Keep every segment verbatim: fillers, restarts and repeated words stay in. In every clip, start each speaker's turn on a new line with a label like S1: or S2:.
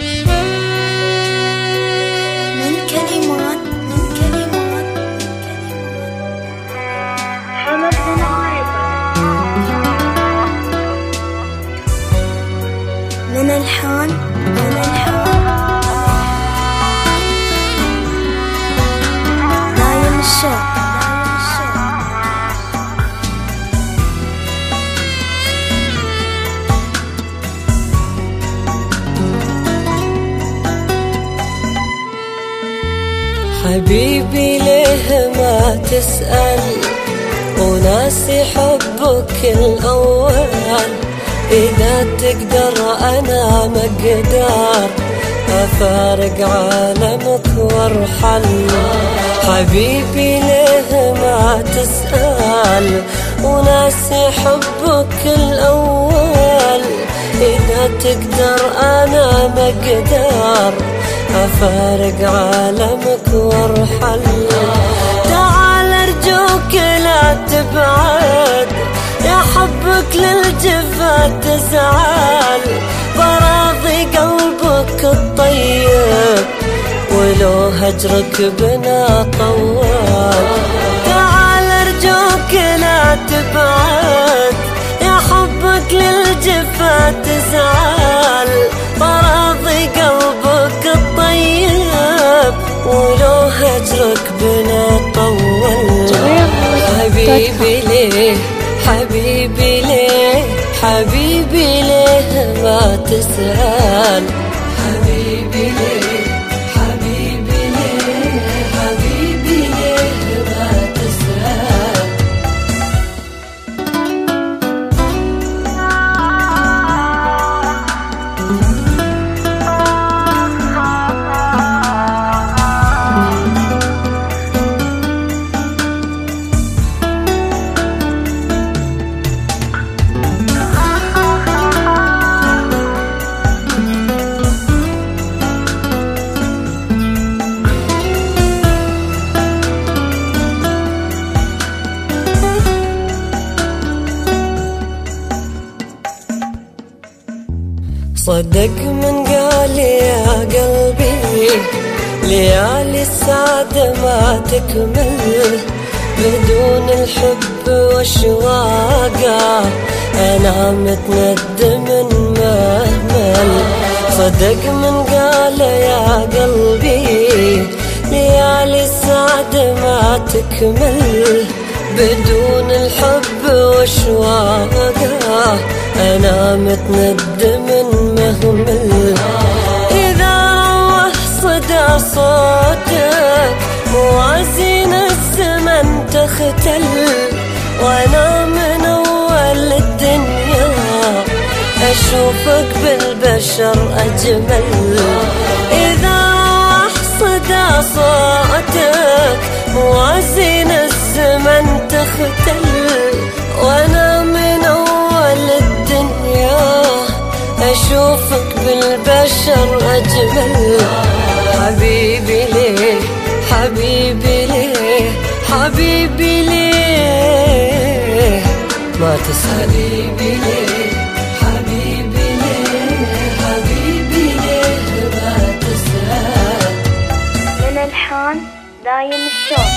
S1: من كلمات من كلمات حمد بن عايبة. من الحان من الحان نايم الشوق.
S2: حبيبي ليه ما تسأل وناسي حبك الأول؟ إذا تقدر أنا ما أقدر أفارق عالمك وارحل. حبيبي ليه ما تسأل وناسي حبك الأول؟ إذا تقدر أنا ما أقدر أفارق عالمك وارحل. تعال أرجوك لا تبعد، يا حبك للجفا تزعل، براضي قلبك الطيب ولو هجرك بنا طول. تعال أرجوك لا تبعد، يا حبك للجفا تزعل، براضي قلبك الطيب ولو هجرك بنا طول. حبيبي ليه حبيبي ليه حبيبي ليه ما تسأل؟ حبيبي ليه حبيبي ليه حبيبي ليه ما تسأل؟ صدق من قال يا قلبي ليالي السعادة ما تكمل بدون الحب والشواقة، أنا متندم مهمل. صدق من قال يا قلبي ليالي السعادة ما تكمل بدون الحب والشواقة، أنا متندم مهمل. إذا روح صدى صوتك موازين الزمن تختل، وأنا من أول الدنيا أشوفك بالبشر أجمل. إذا روح صدى صوتك موازين الزمن تختل، وأنا من أول الدنيا أشوفك بالبشر أجمل. حبيبي ليه حبيبي ليه حبيبي ليه ما تسأل؟ حبيبي ليه حبيبي ليه حبيبي ليه ما تسأل؟
S1: من الحان دايم الشوق.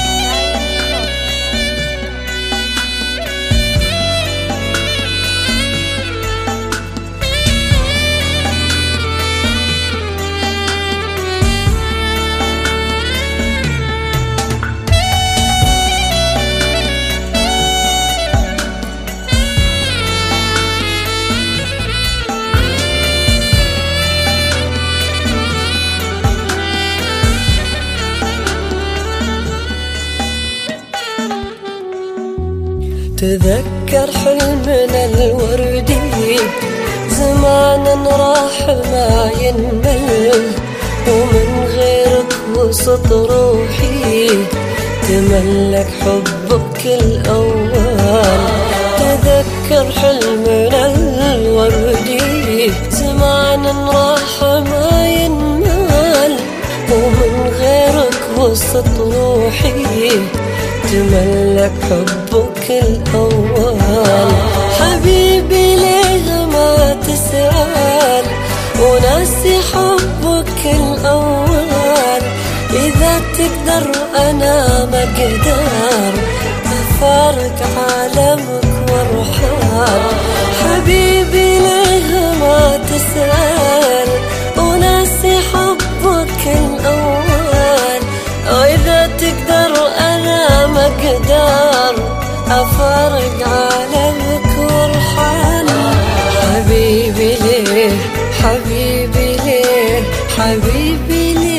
S2: تذكر حلمنا الوردي زمان راح ما ينمل، ومن غيرك وسط روحي تملك حبك الأول. تذكر حلمنا الوردي زمان راح ما ينمل، ومن غيرك وسط روحي تملك حبك الأول. حبيبي ليه ما تسأل وناسي وناسي حبك الأول. إذا تقدر أنا ما أقدر أفارق عالمك وارحل. حبيبي ليه ما تسأل وناسي حبك الأول. وإذا تقدر أنا ما أقدر أفارق عالمك وارحل. حبيبي ليه حبيبي ليه حبيبي ليه